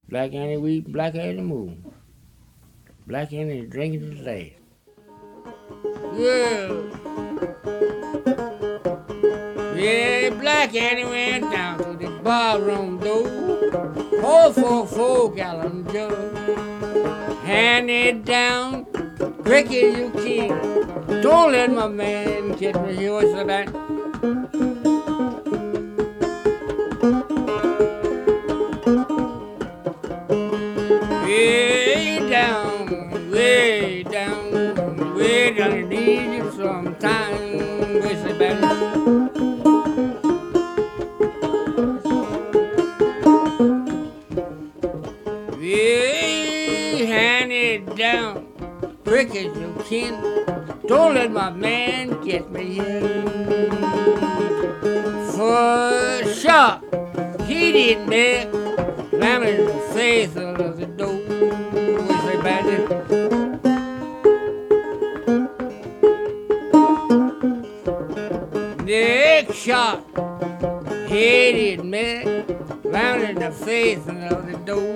Black Annie weep, Black Annie moon. Black Annie drinking his last. Yeah, yeah, Black Annie went down to the barroom door. Pour for a 4-gallon jug. Hand it down, quick as you can. Don't let my man catch me here. What's that? Way down, way down, way down in Egypt sometime. What's that? Way hand it down, quick as you can. Don't let my man get me here. For sure, he didn't make slamming in the face of the door. What's that, bandit? Next shot, he didn't make slamming in the face of the door.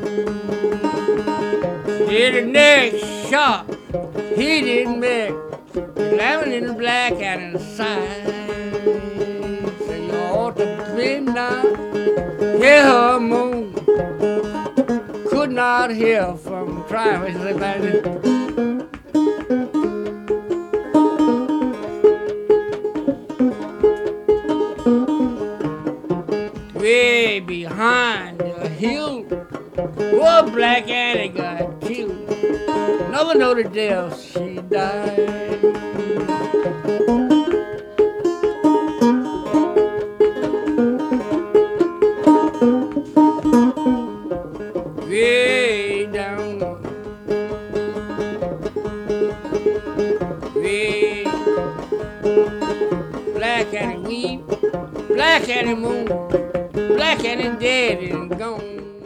Did the next shot, he didn't make slamming in the black and inside. So you ought to be now. Hear her moan. Could not hear from trying. What's that, bandit? Way behind the hill, poor Black Annie got killed. Never know the death she died. Way down, way Black Annie weep, Black Annie moon, Black Annie dead and gone.